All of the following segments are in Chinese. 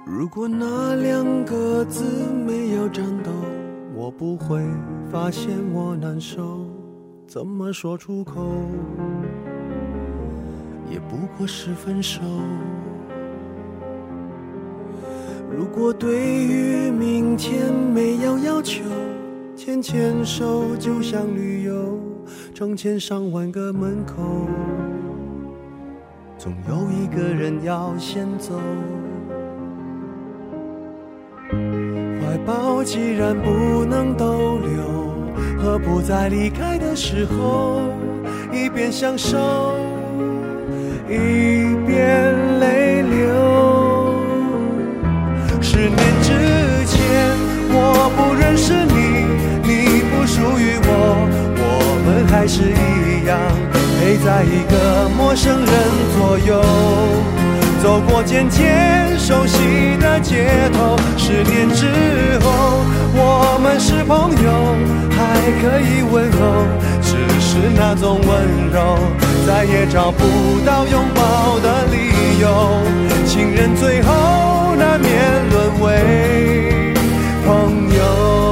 如果那2个字没有颤抖，我不会发现我难受，怎么说出口，也不过是分手。如果对于明天没有要求，牵牵手就像旅游，成千上万个门口，总有一个人要先走。怀抱既然不能逗留，何不在离开的时候，一边享受，一边泪流。10年之前我不认识你，你不属于我，我们还是一样陪在一个陌生人左右，走过渐渐熟悉的街头。10年之后我们是朋友，还可以问候，只是那种温柔再也找不到拥抱的理由。情人最后难免沦为朋友。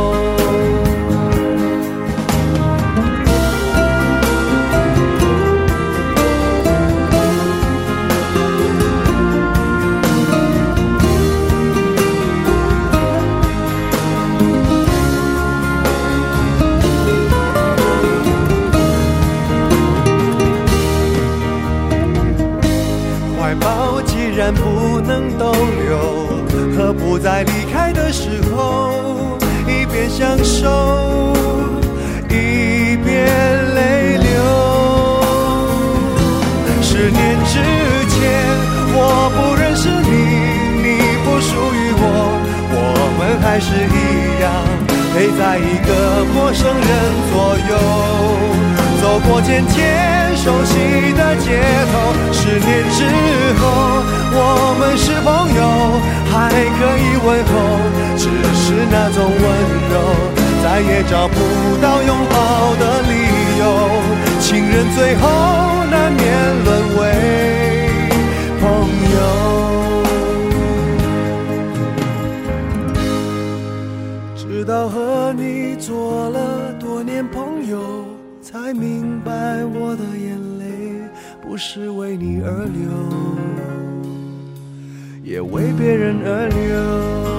怀抱既然不能逗留，何不在离开的时候，一边享受，一边泪流。10年之前我不认识你，你不属于我，我们还是一样陪在一个陌生人左右，走过渐渐熟悉的街头。10年之后我们是朋友，还可以问候，只是那种温柔再也找不到拥抱的理由。情人最后难免沦为朋友。直到和你做了多年朋友，才明白我的眼泪不是为你而流，也为别人而流。